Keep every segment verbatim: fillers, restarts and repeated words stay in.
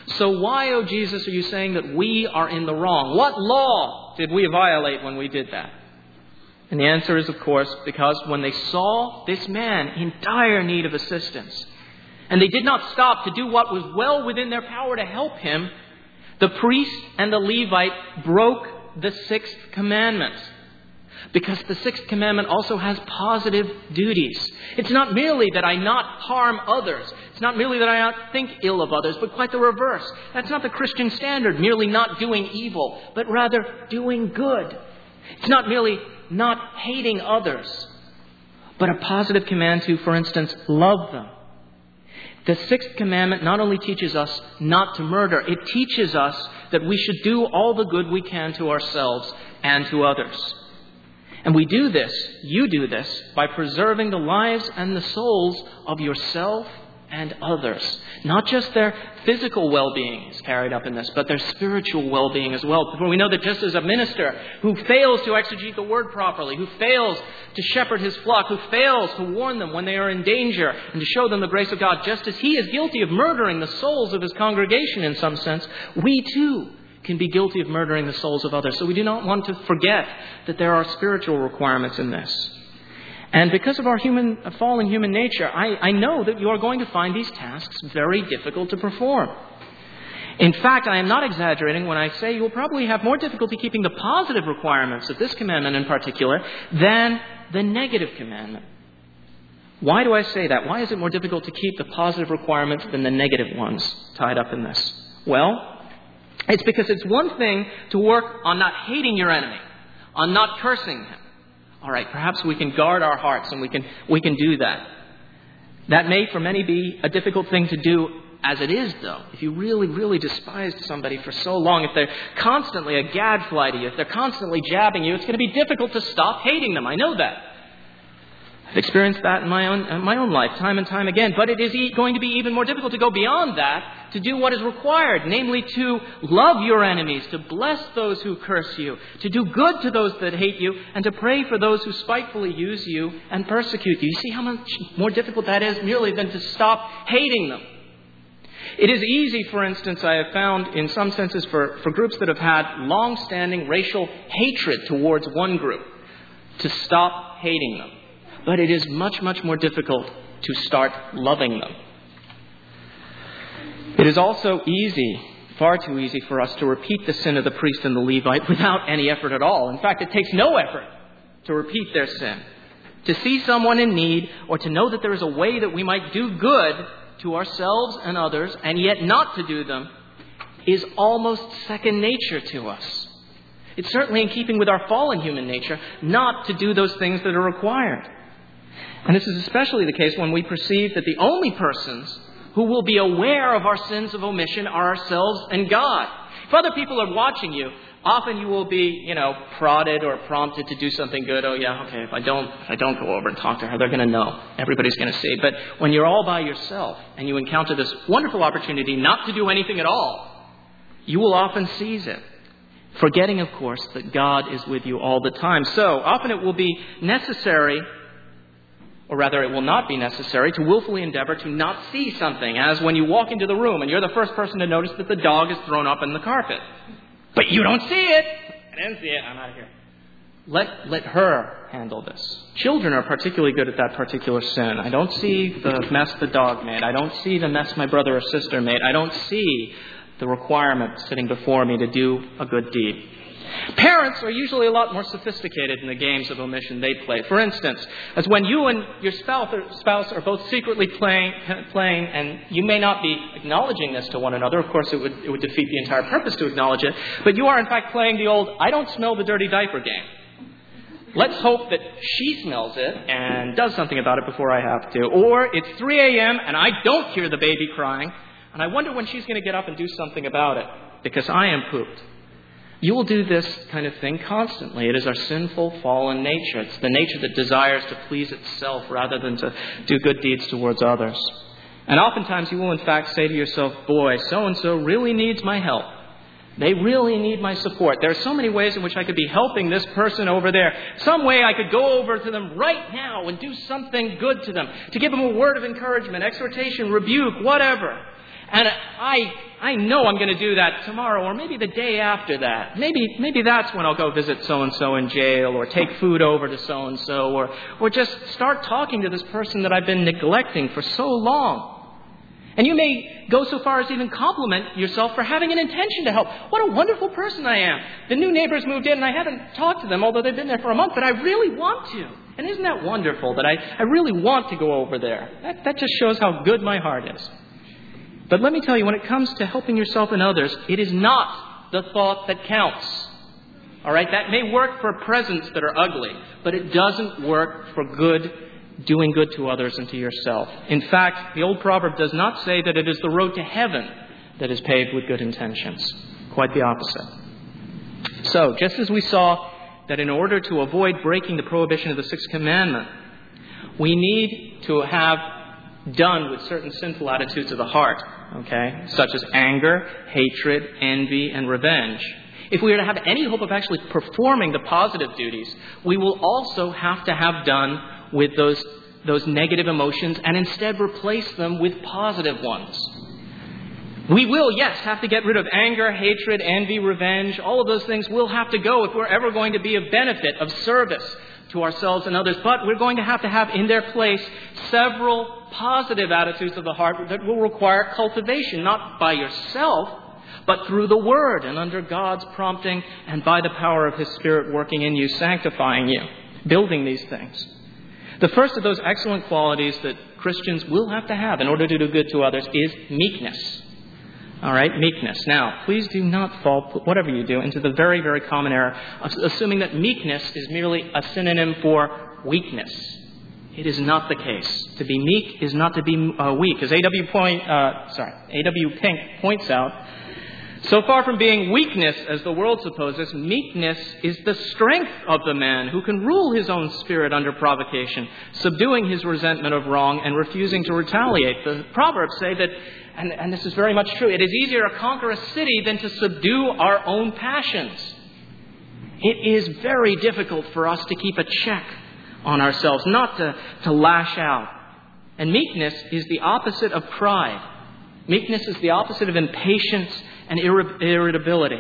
So why, O Jesus, are you saying that we are in the wrong? What law did we violate when we did that? And the answer is, of course, because when they saw this man in dire need of assistance, and they did not stop to do what was well within their power to help him, the priest and the Levite broke the sixth commandment. Because the sixth commandment also has positive duties. It's not merely that I not harm others. It's not merely that I not think ill of others, but quite the reverse. That's not the Christian standard, merely not doing evil, but rather doing good. It's not merely not hating others, but a positive command to, for instance, love them. The sixth commandment not only teaches us not to murder, it teaches us that we should do all the good we can to ourselves and to others. And we do this, you do this, by preserving the lives and the souls of yourself and others. Not just their physical well-being is carried up in this, but their spiritual well-being as well. For we know that just as a minister who fails to exegete the word properly, who fails to shepherd his flock, who fails to warn them when they are in danger and to show them the grace of God, just as he is guilty of murdering the souls of his congregation in some sense, we too can be guilty of murdering the souls of others. So we do not want to forget that there are spiritual requirements in this. And because of our human, fallen human nature, I, I know that you are going to find these tasks very difficult to perform. In fact, I am not exaggerating when I say you will probably have more difficulty keeping the positive requirements of this commandment in particular than the negative commandment. Why do I say that? Why is it more difficult to keep the positive requirements than the negative ones tied up in this? Well, it's because it's one thing to work on not hating your enemy, on not cursing him. All right, perhaps we can guard our hearts and we can we can do that. That may for many be a difficult thing to do as it is, though. If you really, really despised somebody for so long, if they're constantly a gadfly to you, if they're constantly jabbing you, it's going to be difficult to stop hating them. I know that. I've experienced that in my own in my own life, time and time again. But it is e- going to be even more difficult to go beyond that, to do what is required, namely to love your enemies, to bless those who curse you, to do good to those that hate you, and to pray for those who spitefully use you and persecute you. You see how much more difficult that is merely than to stop hating them. It is easy, for instance, I have found in some senses for, for groups that have had long-standing racial hatred towards one group, to stop hating them. But it is much, much more difficult to start loving them. It is also easy, far too easy for us to repeat the sin of the priest and the Levite without any effort at all. In fact, it takes no effort to repeat their sin. To see someone in need or to know that there is a way that we might do good to ourselves and others and yet not to do them is almost second nature to us. It's certainly in keeping with our fallen human nature not to do those things that are required. And this is especially the case when we perceive that the only persons who will be aware of our sins of omission are ourselves and God. If other people are watching you, often you will be, you know, prodded or prompted to do something good. Oh, yeah, okay, if I don't if I don't go over and talk to her, they're going to know. Everybody's going to see. But when you're all by yourself and you encounter this wonderful opportunity not to do anything at all, you will often seize it, forgetting, of course, that God is with you all the time. So often it will be necessary, or rather it will not be necessary, to willfully endeavor to not see something, as when you walk into the room and you're the first person to notice that the dog is thrown up on the carpet. But you don't see it. I didn't see it. I'm out of here. Let, let her handle this. Children are particularly good at that particular sin. I don't see the mess the dog made. I don't see the mess my brother or sister made. I don't see the requirement sitting before me to do a good deed. Parents are usually a lot more sophisticated in the games of omission they play. For instance, as when you and your spouse are both secretly playing, playing, and you may not be acknowledging this to one another. Of course, it would, it would defeat the entire purpose to acknowledge it. But you are, in fact, playing the old, I don't smell the dirty diaper game. Let's hope that she smells it and does something about it before I have to. Or it's three a.m. and I don't hear the baby crying, and I wonder when she's going to get up and do something about it because I am pooped. You will do this kind of thing constantly. It is our sinful, fallen nature. It's the nature that desires to please itself rather than to do good deeds towards others. And oftentimes you will in fact say to yourself, boy, so-and-so really needs my help. They really need my support. There are so many ways in which I could be helping this person over there. Some way I could go over to them right now and do something good to them, to give them a word of encouragement, exhortation, rebuke, whatever. And I I know I'm going to do that tomorrow or maybe the day after that. Maybe maybe that's when I'll go visit so-and-so in jail or take food over to so-and-so or, or just start talking to this person that I've been neglecting for so long. And you may go so far as to even compliment yourself for having an intention to help. What a wonderful person I am. The new neighbors moved in and I haven't talked to them, although they've been there for a month, but I really want to. And isn't that wonderful that I, I really want to go over there? That, that just shows how good my heart is. But let me tell you, when it comes to helping yourself and others, it is not the thought that counts. All right? That may work for presents that are ugly, but it doesn't work for good, doing good to others and to yourself. In fact, the old proverb does not say that it is the road to heaven that is paved with good intentions. Quite the opposite. So, just as we saw that in order to avoid breaking the prohibition of the sixth commandment, we need to have done with certain sinful attitudes of the heart, okay, such as anger, hatred, envy, and revenge. If we are to have any hope of actually performing the positive duties, we will also have to have done with those, those negative emotions and instead replace them with positive ones. We will, yes, have to get rid of anger, hatred, envy, revenge. All of those things will have to go if we're ever going to be of benefit, of service to ourselves and others. But we're going to have to have in their place several positive attitudes of the heart that will require cultivation, not by yourself, but through the Word and under God's prompting and by the power of His Spirit working in you, sanctifying you, building these things. The first of those excellent qualities that Christians will have to have in order to do good to others is meekness. All right, meekness. Now, please do not fall, whatever you do, into the very, very common error of assuming that meekness is merely a synonym for weakness. It is not the case. To be meek is not to be uh, weak. As A W Point, uh, sorry, A W Pink points out, so far from being weakness, as the world supposes, meekness is the strength of the man who can rule his own spirit under provocation, subduing his resentment of wrong and refusing to retaliate. The Proverbs say that, and, and this is very much true, it is easier to conquer a city than to subdue our own passions. It is very difficult for us to keep a check on ourselves, not to, to lash out. And meekness is the opposite of pride. Meekness is the opposite of impatience and irritability.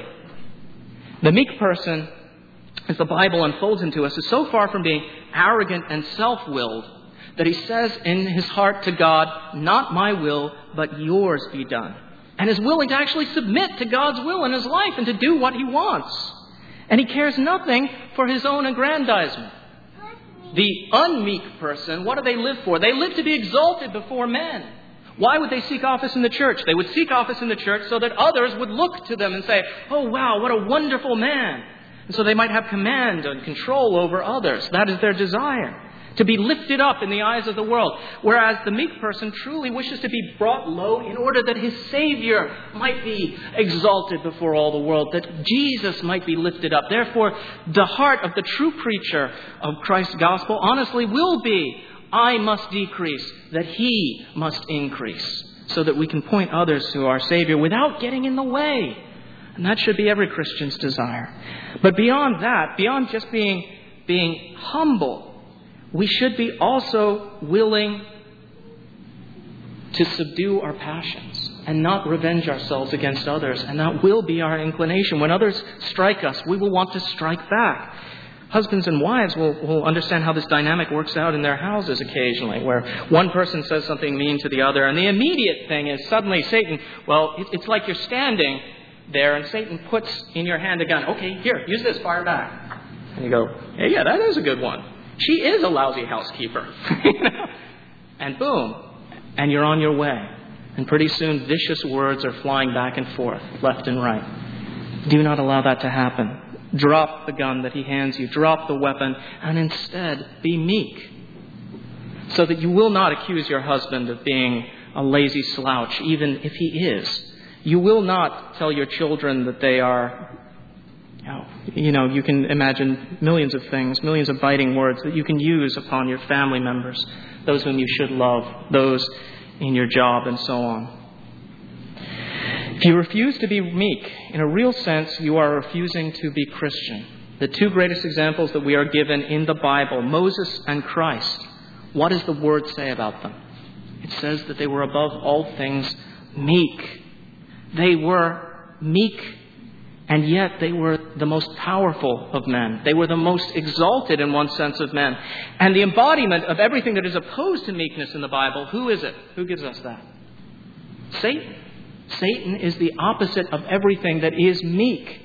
The meek person, as the Bible unfolds him to us, is so far from being arrogant and self-willed that he says in his heart to God, "Not my will, but yours be done." And is willing to actually submit to God's will in his life and to do what he wants. And he cares nothing for his own aggrandizement. The unmeek person, what do they live for? They live to be exalted before men. Why would they seek office in the church? They would seek office in the church so that others would look to them and say, "Oh, wow, what a wonderful man." And so they might have command and control over others. That is their desire, to be lifted up in the eyes of the world. Whereas the meek person truly wishes to be brought low in order that his Savior might be exalted before all the world, that Jesus might be lifted up. Therefore, the heart of the true preacher of Christ's gospel honestly will be, "I must decrease, that He must increase," so that we can point others to our Savior without getting in the way. And that should be every Christian's desire. But beyond that, beyond just being, being humble, we should be also willing to subdue our passions and not revenge ourselves against others. And that will be our inclination. When others strike us, we will want to strike back. Husbands and wives will, will understand how this dynamic works out in their houses occasionally, where one person says something mean to the other, and the immediate thing is suddenly Satan, well, it, it's like you're standing there, and Satan puts in your hand a gun. "Okay, here, use this, fire back." And you go, "Hey, yeah, that is a good one. She is a lousy housekeeper." And boom, and you're on your way. And pretty soon, vicious words are flying back and forth, left and right. Do not allow that to happen. Drop the gun that he hands you. Drop the weapon. And instead, be meek. So that you will not accuse your husband of being a lazy slouch, even if he is. You will not tell your children that they are, you know, you can imagine millions of things, millions of biting words that you can use upon your family members, those whom you should love, those in your job, and so on. If you refuse to be meek, in a real sense, you are refusing to be Christian. The two greatest examples that we are given in the Bible, Moses and Christ, what does the Word say about them? It says that they were above all things meek. They were meek, and yet they were the most powerful of men. They were the most exalted in one sense of men. And the embodiment of everything that is opposed to meekness in the Bible, who is it? Who gives us that? Satan. Satan is the opposite of everything that is meek.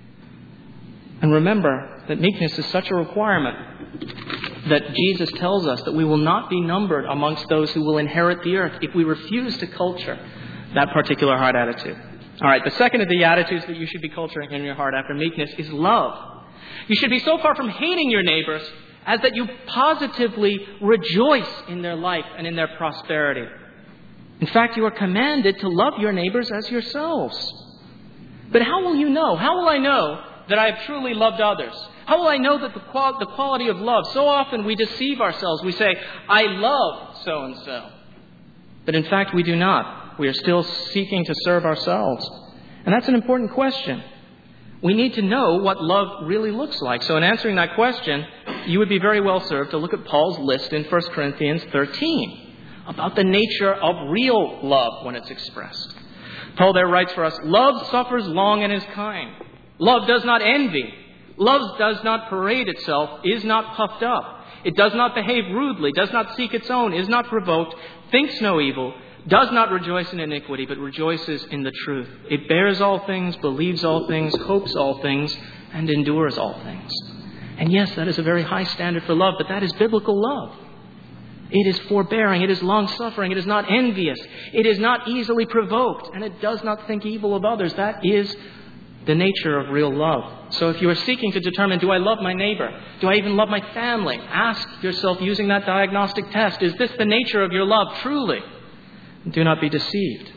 And remember that meekness is such a requirement that Jesus tells us that we will not be numbered amongst those who will inherit the earth if we refuse to culture that particular heart attitude. All right, the second of the attitudes that you should be culturing in your heart after meekness is love. You should be so far from hating your neighbors as that you positively rejoice in their life and in their prosperity. In fact, you are commanded to love your neighbors as yourselves. But how will you know? How will I know that I have truly loved others? How will I know that the, qual- the quality of love? So often we deceive ourselves. We say, I love so-and-so. But in fact, we do not. We are still seeking to serve ourselves. And that's an important question. We need to know what love really looks like. So in answering that question, you would be very well served to look at Paul's list in First Corinthians thirteen about the nature of real love when it's expressed. Paul there writes for us, love suffers long and is kind. Love does not envy. Love does not parade itself, is not puffed up. It does not behave rudely, does not seek its own, is not provoked, thinks no evil, does not rejoice in iniquity, but rejoices in the truth. It bears all things, believes all things, hopes all things, and endures all things. And yes, that is a very high standard for love, but that is biblical love. It is forbearing, it is long-suffering, it is not envious, it is not easily provoked, and it does not think evil of others. That is the nature of real love. So if you are seeking to determine, do I love my neighbor? Do I even love my family? Ask yourself using that diagnostic test, is this the nature of your love truly? Do not be deceived.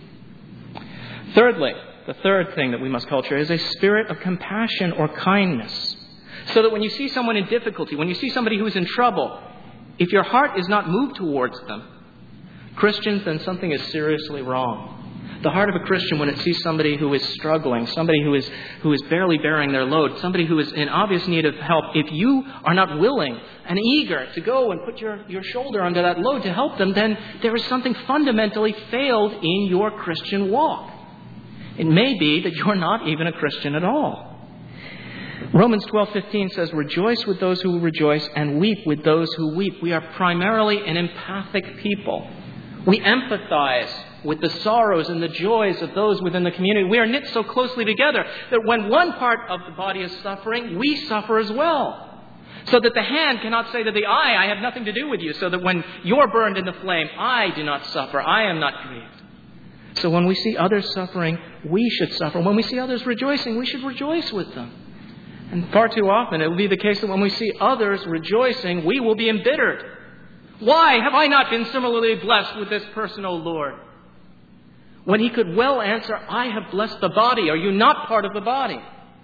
Thirdly, the third thing that we must culture is a spirit of compassion or kindness. So that when you see someone in difficulty, when you see somebody who is in trouble, if your heart is not moved towards them, Christians, then something is seriously wrong. The heart of a Christian, when it sees somebody who is struggling, somebody who is who is barely bearing their load, somebody who is in obvious need of help, if you are not willing and eager to go and put your, your shoulder under that load to help them, then there is something fundamentally failed in your Christian walk. It may be that you're not even a Christian at all. Romans twelve fifteen says, rejoice with those who rejoice and weep with those who weep. We are primarily an empathic people. We empathize with the sorrows and the joys of those within the community. We are knit so closely together that when one part of the body is suffering, we suffer as well. So that the hand cannot say to the eye, I have nothing to do with you. So that when you're burned in the flame, I do not suffer. I am not grieved. So when we see others suffering, we should suffer. When we see others rejoicing, we should rejoice with them. And far too often it will be the case that when we see others rejoicing, we will be embittered. Why have I not been similarly blessed with this person, O Lord? When he could well answer, I have blessed the body. Are you not part of the body?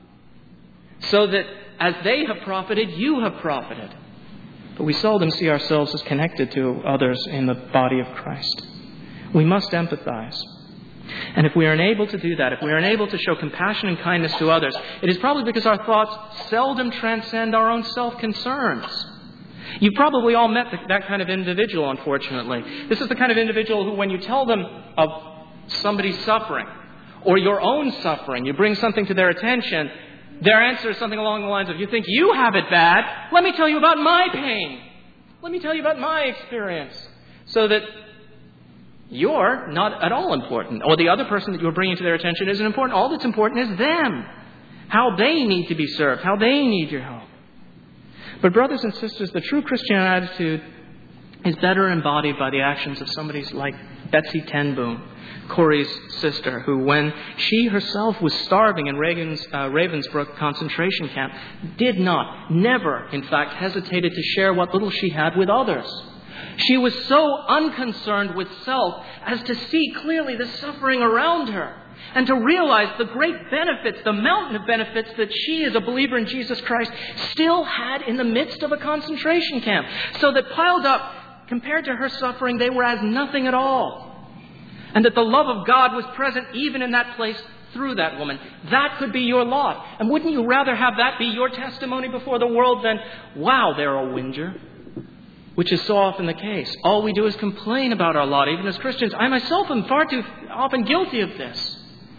So that as they have profited, you have profited. But we seldom see ourselves as connected to others in the body of Christ. We must empathize. And if we are unable to do that, if we are unable to show compassion and kindness to others, it is probably because our thoughts seldom transcend our own self-concerns. You've probably all met that kind of individual, unfortunately. This is the kind of individual who, when you tell them of somebody's suffering or your own suffering, you bring something to their attention, their answer is something along the lines of, you think you have it bad? Let me tell you about my pain. Let me tell you about my experience. So that you're not at all important. Or the other person that you're bringing to their attention isn't important. All that's important is them. How they need to be served. How they need your help. But brothers and sisters, the true Christian attitude is better embodied by the actions of somebody like Betsy ten Boom, Corey's sister, who when she herself was starving in Reagan's, uh, Ravensbrück concentration camp, did not, never, in fact, hesitated to share what little she had with others. She was so unconcerned with self as to see clearly the suffering around her and to realize the great benefits, the mountain of benefits that she as a believer in Jesus Christ still had in the midst of a concentration camp. So that piled up, compared to her suffering, they were as nothing at all. And that the love of God was present even in that place through that woman. That could be your lot. And wouldn't you rather have that be your testimony before the world than, wow, they're a whinger? which is so often the case. All we do is complain about our lot, even as Christians. I myself am far too often guilty of this.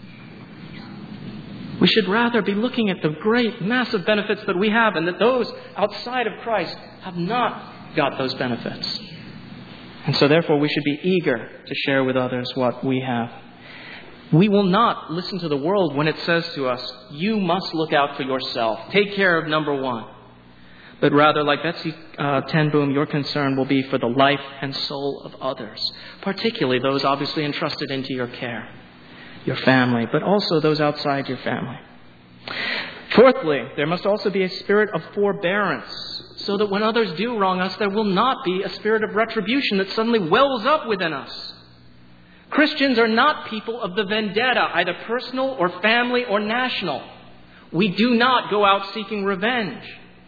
We should rather be looking at the great, massive benefits that we have, and that those outside of Christ have not got those benefits. And so therefore we should be eager to share with others what we have. We will not listen to the world when it says to us, you must look out for yourself. Take care of number one. But rather, like Betsy uh, ten Boom, your concern will be for the life and soul of others, particularly those obviously entrusted into your care, your family, but also those outside your family. Fourthly, there must also be a spirit of forbearance, so that when others do wrong us, there will not be a spirit of retribution that suddenly wells up within us. Christians are not people of the vendetta, either personal or family or national. We do not go out seeking revenge.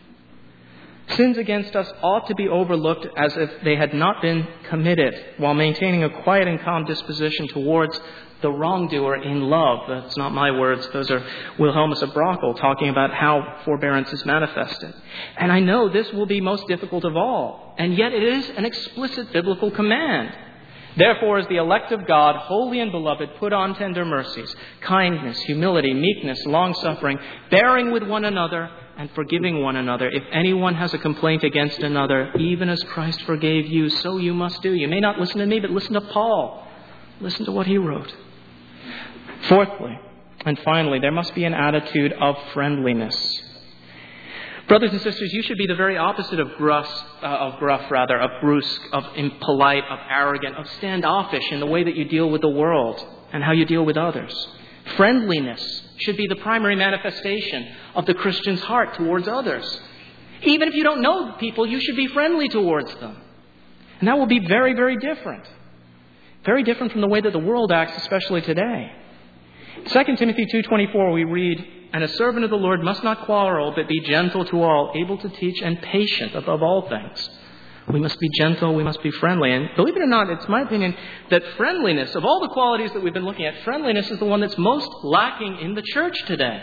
Sins against us ought to be overlooked as if they had not been committed, while maintaining a quiet and calm disposition towards the wrongdoer in love. That's not my words. Those are Wilhelmus of Brockel talking about how forbearance is manifested. And I know this will be most difficult of all, and yet it is an explicit biblical command. Therefore, as the elect of God, holy and beloved, put on tender mercies, kindness, humility, meekness, long-suffering, bearing with one another, and forgiving one another. If anyone has a complaint against another, even as Christ forgave you, so you must do. You may not listen to me, but listen to Paul. Listen to what he wrote. Fourthly, and finally, there must be an attitude of friendliness. Brothers and sisters, you should be the very opposite of gruff, uh, of gruff rather, of brusque, of impolite, of arrogant, of standoffish in the way that you deal with the world and how you deal with others. Friendliness should be the primary manifestation of the Christian's heart towards others. Even if you don't know the people, you should be friendly towards them. And that will be very, very different. Very different from the way that the world acts, especially today. Second Timothy two twenty-four, we read, and a servant of the Lord must not quarrel, but be gentle to all, able to teach, and patient above all things. We must be gentle, we must be friendly. And believe it or not, it's my opinion that friendliness, of all the qualities that we've been looking at, friendliness is the one that's most lacking in the church today.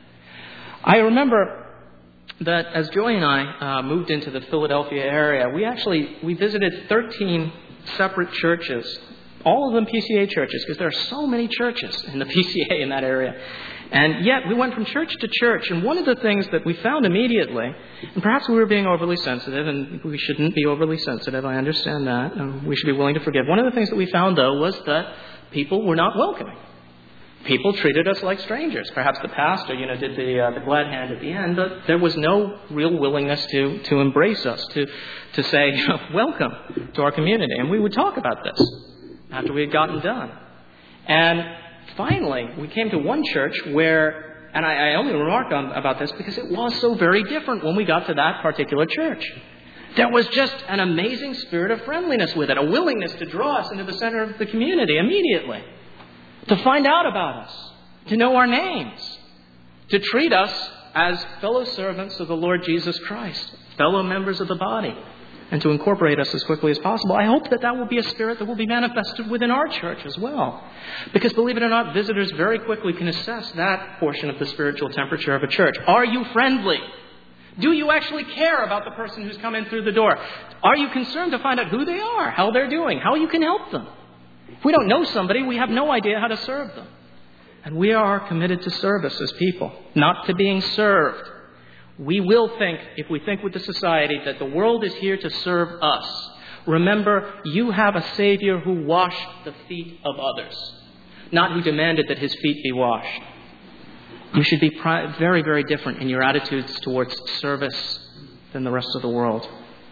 I remember that as Joy and I uh, moved into the Philadelphia area, we actually, we visited thirteen separate churches, all of them P C A churches, because there are so many churches in the P C A in that area. And yet we went from church to church, and one of the things that we found immediately, and perhaps we were being overly sensitive, and we shouldn't be overly sensitive, I understand that, and we should be willing to forgive. One of the things that we found, though, was that people were not welcoming. People treated us like strangers. Perhaps the pastor, you know, did the uh, the glad hand at the end, but there was no real willingness to to embrace us, to to say, you know, welcome to our community. And we would talk about this after we had gotten done. And finally, we came to one church where, and I, I only remark on about this because it was so very different when we got to that particular church. There was just an amazing spirit of friendliness with it, a willingness to draw us into the center of the community immediately, to find out about us, to know our names, to treat us as fellow servants of the Lord Jesus Christ, fellow members of the body, and to incorporate us as quickly as possible. I hope that that will be a spirit that will be manifested within our church as well. Because believe it or not, visitors very quickly can assess that portion of the spiritual temperature of a church. Are you friendly? Do you actually care about the person who's come in through the door? Are you concerned to find out who they are, how they're doing, how you can help them? If we don't know somebody, we have no idea how to serve them. And we are committed to service as people, not to being served. We will think, if we think with the society, that the world is here to serve us. Remember, you have a Savior who washed the feet of others, not who demanded that his feet be washed. You should be pri- very, very different in your attitudes towards service than the rest of the world.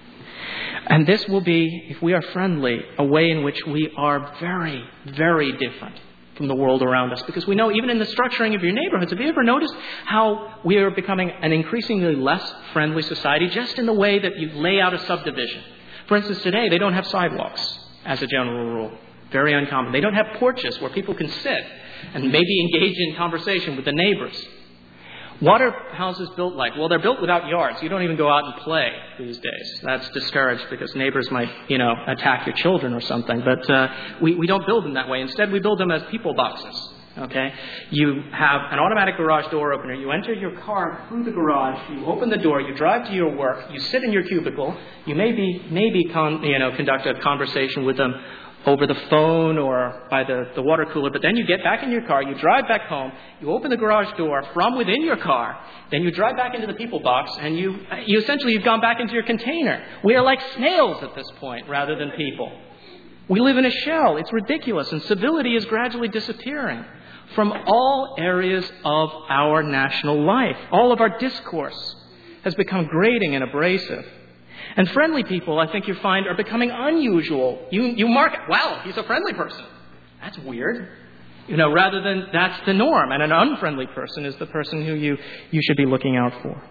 And this will be, if we are friendly, a way in which we are very, very different from the world around us. Because we know even in the structuring of your neighborhoods, have you ever noticed how we are becoming an increasingly less friendly society just in the way that you lay out a subdivision? For instance, today they don't have sidewalks as a general rule. Very uncommon. They don't have porches where people can sit and maybe engage in conversation with the neighbors. What are houses built like? Well, they're built without yards. You don't even go out and play these days. That's discouraged because neighbors might, you know, attack your children or something. But uh, we, we don't build them that way. Instead, we build them as people boxes. Okay? You have an automatic garage door opener. You enter your car through the garage. You open the door. You drive to your work. You sit in your cubicle. You maybe maybe con, you know conduct a conversation with them over the phone or by the, the water cooler. But then you get back in your car. You drive back home. You open the garage door from within your car. Then you drive back into the people box, and you you essentially you've gone back into your container. We are like snails at this point rather than people. We live in a shell. It's ridiculous, and civility is gradually disappearing from all areas of our national life. All of our discourse has become grating and abrasive. And friendly people, I think you find, are becoming unusual. You you mark, wow, he's a friendly person. That's weird. You know, rather than that's the norm. And an unfriendly person is the person who you, you should be looking out for.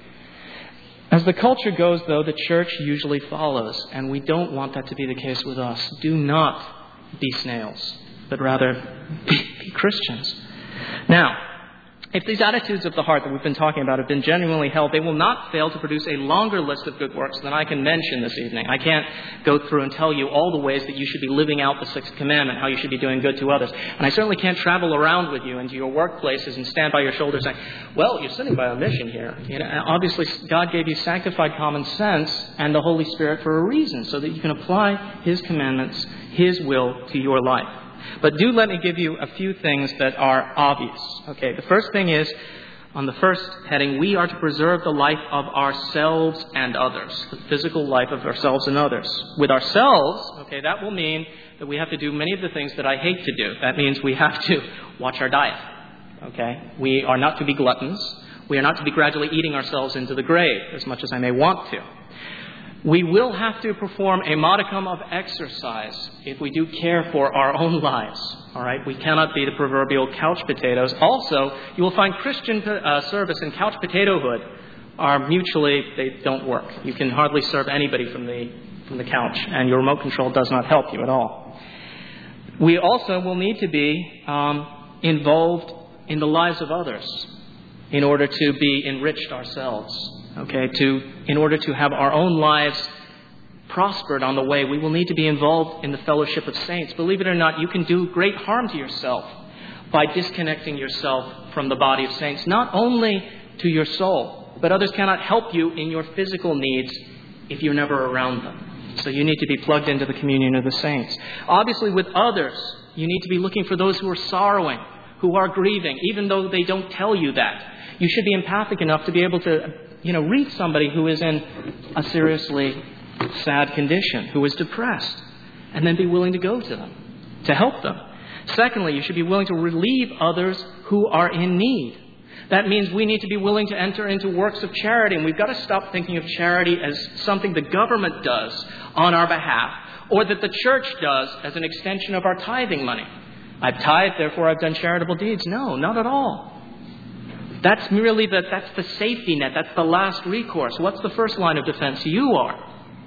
As the culture goes, though, the church usually follows. And we don't want that to be the case with us. Do not be snails, but rather be, be Christians. Now, if these attitudes of the heart that we've been talking about have been genuinely held, they will not fail to produce a longer list of good works than I can mention this evening. I can't go through and tell you all the ways that you should be living out the sixth commandment, how you should be doing good to others. And I certainly can't travel around with you into your workplaces and stand by your shoulder saying, well, you're sitting by a mission here. You know, obviously, God gave you sanctified common sense and the Holy Spirit for a reason, so that you can apply His commandments, His will to your life. But do let me give you a few things that are obvious. Okay, the first thing is, on the first heading, we are to preserve the life of ourselves and others, the physical life of ourselves and others. With ourselves, okay, that will mean that we have to do many of the things that I hate to do. That means we have to watch our diet. Okay, we are not to be gluttons. We are not to be gradually eating ourselves into the grave, as much as I may want to. We will have to perform a modicum of exercise if we do care for our own lives. All right, we cannot be the proverbial couch potatoes. Also, you will find Christian uh, service and couch potatohood are mutually, they don't work. You can hardly serve anybody from the from the couch, and your remote control does not help you at all. We also will need to be um, involved in the lives of others in order to be enriched ourselves. Okay, to in order to have our own lives prospered on the way, we will need to be involved in the fellowship of saints. Believe it or not, you can do great harm to yourself by disconnecting yourself from the body of saints, not only to your soul, but others cannot help you in your physical needs if you're never around them. So you need to be plugged into the communion of the saints. Obviously, with others, you need to be looking for those who are sorrowing, who are grieving, even though they don't tell you that. You should be empathic enough to be able to, you know, read somebody who is in a seriously sad condition, who is depressed, and then be willing to go to them, to help them. Secondly, you should be willing to relieve others who are in need. That means we need to be willing to enter into works of charity, and we've got to stop thinking of charity as something the government does on our behalf, or that the church does as an extension of our tithing money. I've tithed, therefore I've done charitable deeds. No, not at all. That's merely the, that's the safety net. That's the last recourse. What's the first line of defense? You are.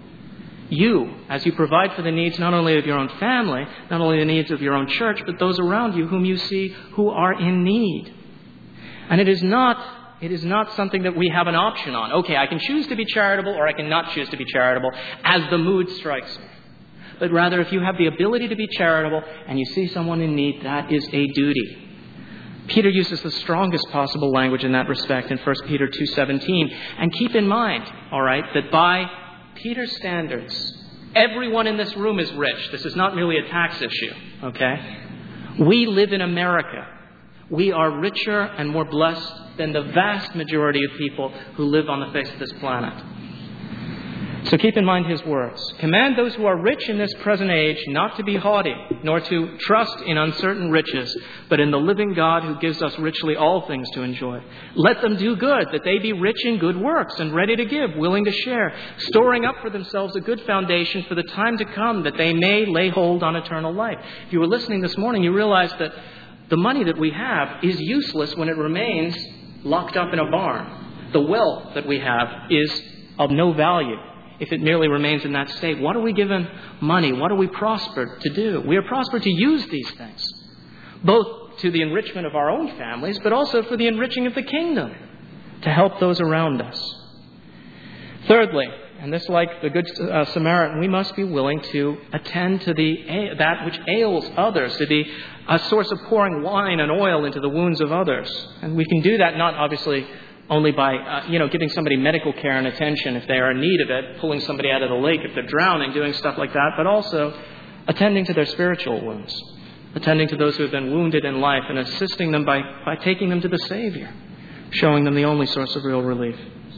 You, as you provide for the needs not only of your own family, not only the needs of your own church, but those around you whom you see who are in need. And it is not, it is not something that we have an option on. Okay, I can choose to be charitable or I can not choose to be charitable as the mood strikes me. But rather, if you have the ability to be charitable and you see someone in need, that is a duty. Peter uses the strongest possible language in that respect in First Peter two seventeen. And keep in mind, all right, that by Peter's standards, everyone in this room is rich. This is not merely a tax issue, okay? We live in America. We are richer and more blessed than the vast majority of people who live on the face of this planet. So keep in mind his words. Command those who are rich in this present age not to be haughty, nor to trust in uncertain riches, but in the living God who gives us richly all things to enjoy. Let them do good, that they be rich in good works and ready to give, willing to share, storing up for themselves a good foundation for the time to come, that they may lay hold on eternal life. If you were listening this morning, you realize that the money that we have is useless when it remains locked up in a barn. The wealth that we have is of no value if it merely remains in that state. What are we given money? What are we prospered to do? We are prospered to use these things, both to the enrichment of our own families, but also for the enriching of the kingdom, to help those around us. Thirdly, and this like the Good uh, Samaritan, we must be willing to attend to the that which ails others, to be a source of pouring wine and oil into the wounds of others. And we can do that not obviously only by, uh, you know, giving somebody medical care and attention if they are in need of it, pulling somebody out of the lake if they're drowning, doing stuff like that, but also attending to their spiritual wounds, attending to those who have been wounded in life and assisting them by, by taking them to the Savior, showing them the only source of real relief.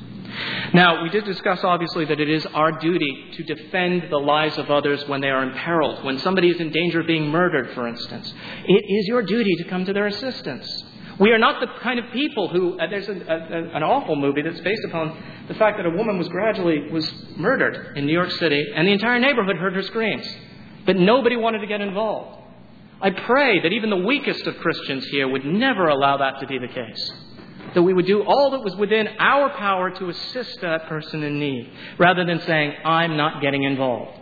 Now, we did discuss, obviously, that it is our duty to defend the lives of others when they are imperiled. When somebody is in danger of being murdered, for instance, it is your duty to come to their assistance. We are not the kind of people who... Uh, there's a, a, an awful movie that's based upon the fact that a woman was gradually was murdered in New York City, and the entire neighborhood heard her screams. But nobody wanted to get involved. I pray that even the weakest of Christians here would never allow that to be the case. That we would do all that was within our power to assist that person in need, rather than saying, I'm not getting involved.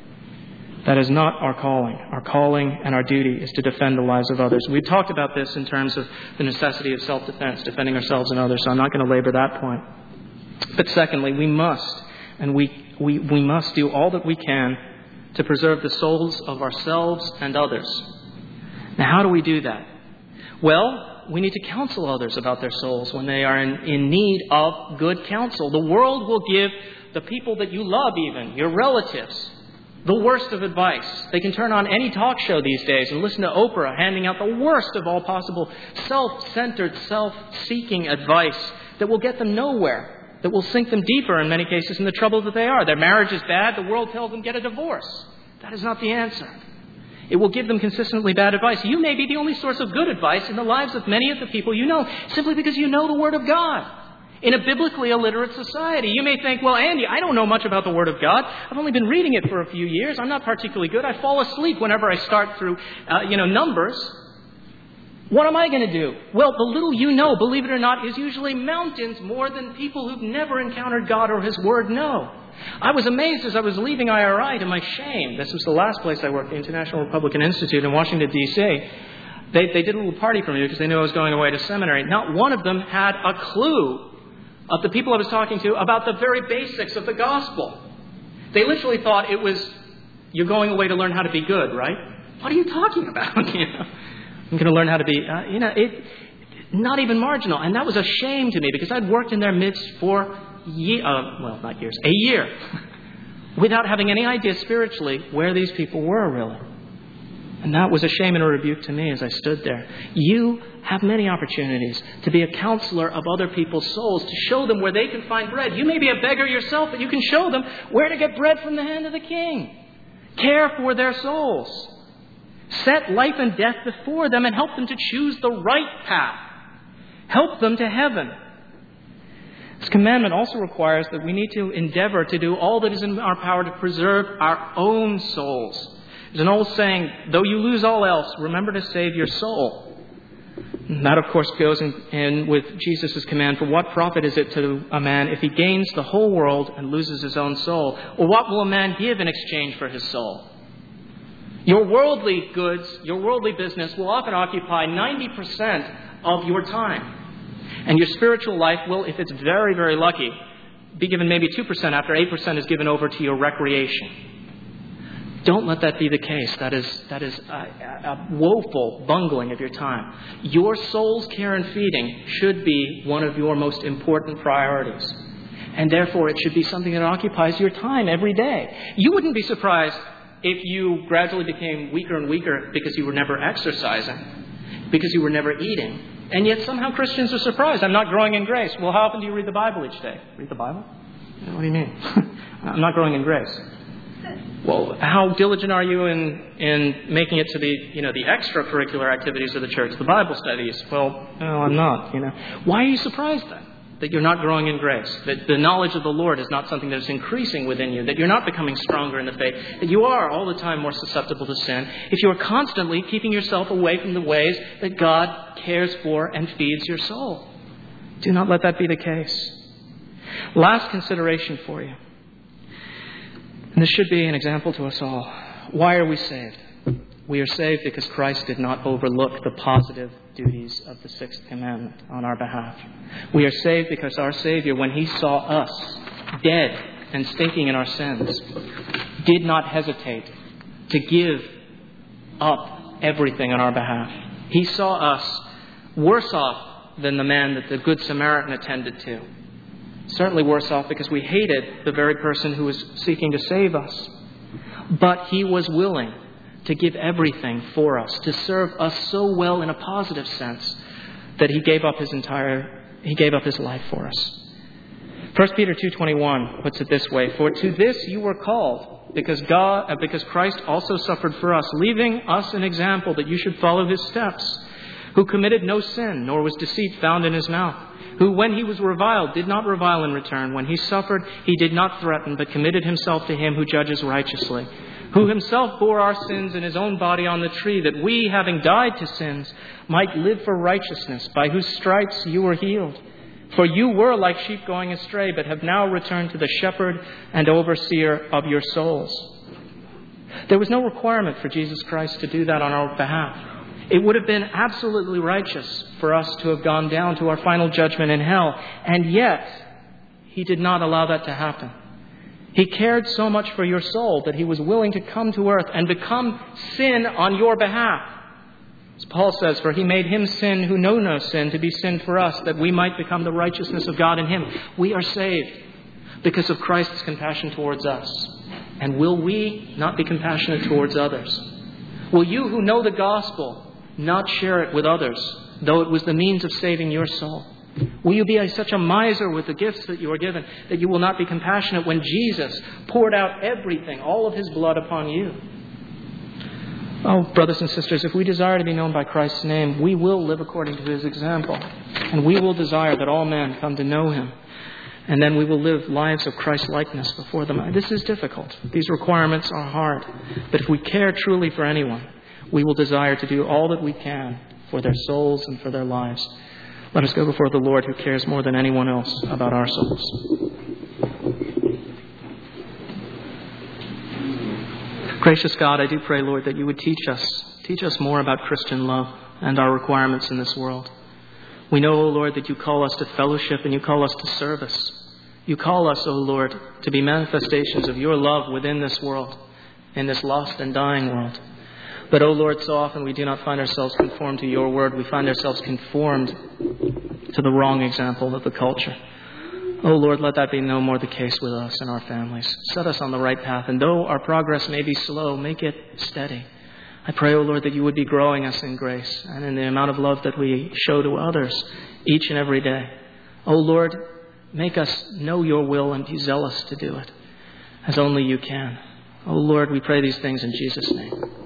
That is not our calling. Our calling and our duty is to defend the lives of others. We've talked about this in terms of the necessity of self-defense, defending ourselves and others, so I'm not going to labor that point. But secondly, we must, and we, we, we must do all that we can to preserve the souls of ourselves and others. Now, how do we do that? Well, we need to counsel others about their souls when they are in, in need of good counsel. The world will give the people that you love, even, your relatives, the worst of advice. They can turn on any talk show these days and listen to Oprah handing out the worst of all possible self-centered, self-seeking advice that will get them nowhere, that will sink them deeper in many cases in the trouble that they are. Their marriage is bad. The world tells them get a divorce. That is not the answer. It will give them consistently bad advice. You may be the only source of good advice in the lives of many of the people you know, simply because you know the Word of God. In a biblically illiterate society, you may think, well, Andy, I don't know much about the Word of God. I've only been reading it for a few years. I'm not particularly good. I fall asleep whenever I start through, uh, you know, Numbers. What am I going to do? Well, the little you know, believe it or not, is usually mountains more than people who've never encountered God or His Word know. I was amazed as I was leaving I R I, to my shame. This was the last place I worked, the International Republican Institute in Washington, D C They, they did a little party for me because they knew I was going away to seminary. Not one of them had a clue of the people I was talking to about the very basics of the gospel. They literally thought it was, you're going away to learn how to be good, right? What are you talking about? you know, I'm going to learn how to be, uh, you know, it, not even marginal. And that was a shame to me because I'd worked in their midst for Year, uh, well, not years, a year, without having any idea spiritually where these people were really. And that was a shame and a rebuke to me as I stood there. You have many opportunities to be a counselor of other people's souls, to show them where they can find bread. You may be a beggar yourself, but you can show them where to get bread from the hand of the King. Care for their souls. Set life and death before them and help them to choose the right path. Help them to heaven. This commandment also requires that we need to endeavor to do all that is in our power to preserve our own souls. There's an old saying, though you lose all else, remember to save your soul. And that, of course, goes in, in with Jesus' command, for what profit is it to a man if he gains the whole world and loses his own soul? Or what will a man give in exchange for his soul? Your worldly goods, your worldly business will often occupy ninety percent of your time. And your spiritual life will, if it's very, very lucky, be given maybe two percent after eight percent is given over to your recreation. Don't let that be the case. That is, that is a, a woeful bungling of your time. Your soul's care and feeding should be one of your most important priorities. And therefore, it should be something that occupies your time every day. You wouldn't be surprised if you gradually became weaker and weaker because you were never exercising, because you were never eating. And yet somehow Christians are surprised. I'm not growing in grace. Well, how often do you read the Bible each day? Read the Bible? What do you mean? I'm not growing in grace. Well, how diligent are you in, in making it to the, you know, the extracurricular activities of the church, the Bible studies? Well, no, I'm not, you know. Why are you surprised then that you're not growing in grace? That the knowledge of the Lord is not something that is increasing within you? That you're not becoming stronger in the faith? That you are all the time more susceptible to sin? If you are constantly keeping yourself away from the ways that God cares for and feeds your soul. Do not let that be the case. Last consideration for you. And this should be an example to us all. Why are we saved? We are saved because Christ did not overlook the positive duties of the sixth commandment on our behalf. We are saved because our Savior, when He saw us dead and stinking in our sins, did not hesitate to give up everything on our behalf. He saw us worse off than the man that the Good Samaritan attended to. Certainly worse off because we hated the very person who was seeking to save us. But He was willing to give everything for us, to serve us so well in a positive sense that He gave up His entire, He gave up His life for us. First Peter two twenty-one puts it this way, "For to this you were called, because God, uh, because Christ also suffered for us, leaving us an example that you should follow His steps, who committed no sin, nor was deceit found in His mouth, who when He was reviled did not revile in return. When He suffered, He did not threaten, but committed Himself to Him who judges righteously, who Himself bore our sins in His own body on the tree, that we, having died to sins, might live for righteousness, by whose stripes you were healed. For you were like sheep going astray, but have now returned to the shepherd and overseer of your souls." There was no requirement for Jesus Christ to do that on our behalf. It would have been absolutely righteous for us to have gone down to our final judgment in hell. And yet, He did not allow that to happen. He cared so much for your soul that He was willing to come to earth and become sin on your behalf. As Paul says, "For He made Him sin who knew no sin to be sin for us, that we might become the righteousness of God in Him." We are saved because of Christ's compassion towards us. And will we not be compassionate towards others? Will you who know the gospel not share it with others, though it was the means of saving your soul? Will you be such a miser with the gifts that you are given that you will not be compassionate when Jesus poured out everything, all of His blood upon you? Oh, brothers and sisters, if we desire to be known by Christ's name, we will live according to His example. And we will desire that all men come to know Him. And then we will live lives of Christ-likeness before them. This is difficult. These requirements are hard. But if we care truly for anyone, we will desire to do all that we can for their souls and for their lives. Let us go before the Lord, who cares more than anyone else about our souls. Gracious God, I do pray, Lord, that you would teach us, teach us more about Christian love and our requirements in this world. We know, O Lord, that you call us to fellowship and you call us to service. You call us, O Lord, to be manifestations of your love within this world, in this lost and dying world. But, O Lord, so often we do not find ourselves conformed to your word. We find ourselves conformed to the wrong example of the culture. Oh Lord, let that be no more the case with us and our families. Set us on the right path. And though our progress may be slow, make it steady. I pray, O Lord, that you would be growing us in grace and in the amount of love that we show to others each and every day. O Lord, make us know your will and be zealous to do it as only you can. O Lord, we pray these things in Jesus' name.